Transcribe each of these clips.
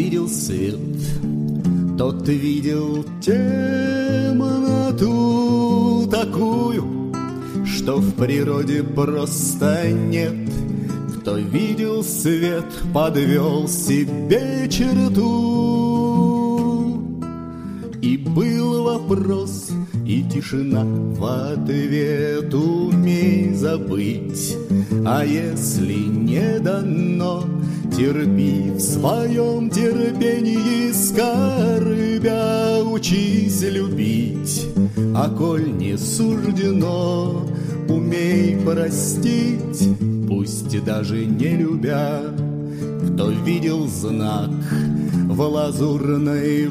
видел свет, тот видел темноту такую, что в природе просто нет. Кто видел свет, подвел себе черту. И был вопрос, и тишина в ответ: умей забыть, а если не дано, терпи в своем терпении, скорбя учись любить. А коль не суждено, умей простить, пусть даже не любя. Кто видел знак в лазурной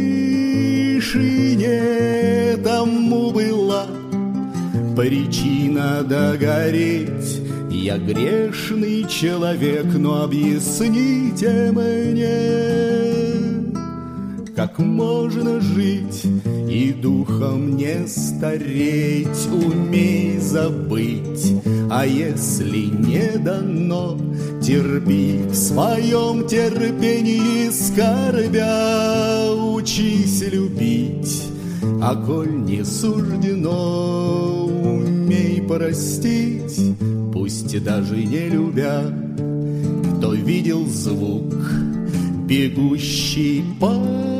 вышине, тому была причина догореть. Я грешный человек, но объясните мне, как можно жить и духом не стареть. Умей забыть, а если не дано, терпи в своем терпении, скорбя учись любить. А коль не суждено, умей простить, пусть даже не любя. Кто видел звук, бегущий по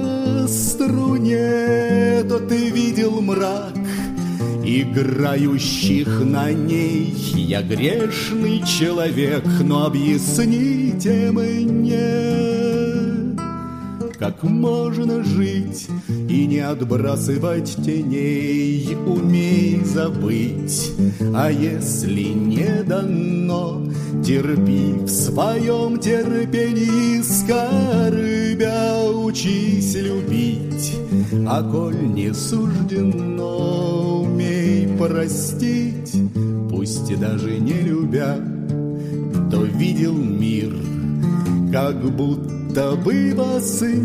струне, тот и видел мрак играющих на ней. Я грешный человек, но объясните мне, как можно жить и не отбрасывать теней. Умей забыть, а если не дано, терпи в своем терпении, скорбя учись любить. А коль не суждено, умей простить, пусть даже не любя. Кто видел мир, как будто бы во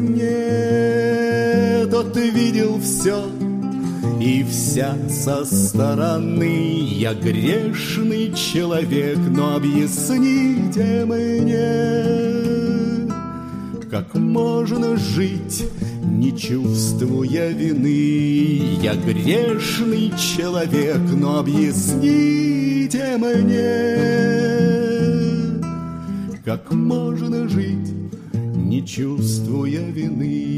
сне, тот видел все и вся со стороны. Я грешный человек, но объясните мне, как можно жить, не чувствуя вины. Я грешный человек, но объясните мне, как можно жить, не чувствуя вины.